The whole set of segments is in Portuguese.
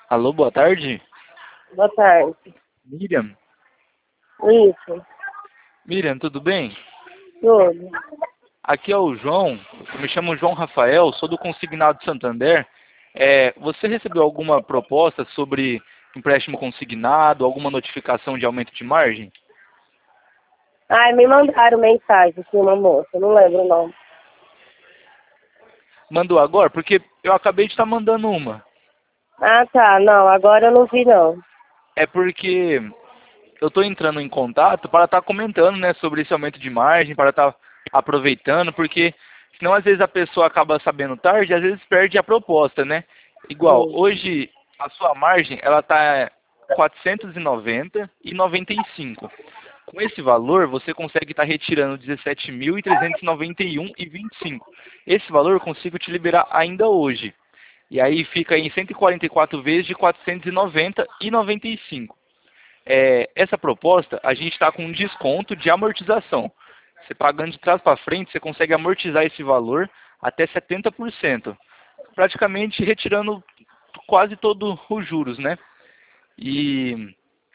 Alô, boa tarde. Boa tarde. Miriam? Isso, Miriam, tudo bem? tudo. Aqui é o João, eu me chamo João Rafael, sou do Consignado Santander. Você recebeu alguma proposta sobre empréstimo consignado, alguma notificação de aumento de margem? Ai, me mandaram mensagem aqui, uma moça, não lembro o nome. Mandou agora? Porque eu acabei de estar mandando uma. Ah, tá, não, agora eu não vi não. É porque eu estou entrando em contato para estar comentando, né, sobre esse aumento de margem, para estar aproveitando, porque senão às vezes a pessoa acaba sabendo tarde e às vezes perde a proposta, né? Igual, Hum. hoje a sua margem ela está 490,95. Com esse valor, você consegue estar retirando 17.391,25. Esse valor eu consigo te liberar ainda hoje. E aí fica em 144 vezes de 490,95. Essa proposta, a gente está com um desconto de amortização. Você pagando de trás para frente, você consegue amortizar esse valor até 70%. Praticamente retirando quase todos os juros, né? E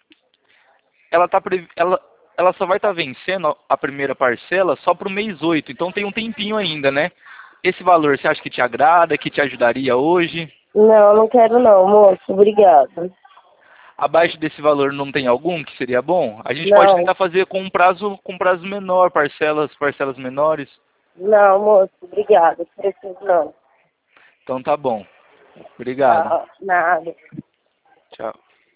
ela só vai estar vencendo a primeira parcela só para o mês 8, então tem um tempinho ainda, né? Esse valor, você acha que te agrada, que te ajudaria hoje? Não, não quero não, moço, obrigada. Abaixo desse valor não tem algum que seria bom? A gente pode Não, tentar fazer com prazo menor, parcelas menores. não, moço, obrigada, preciso não. Então tá bom. Obrigado. Tá, nada. Tchau.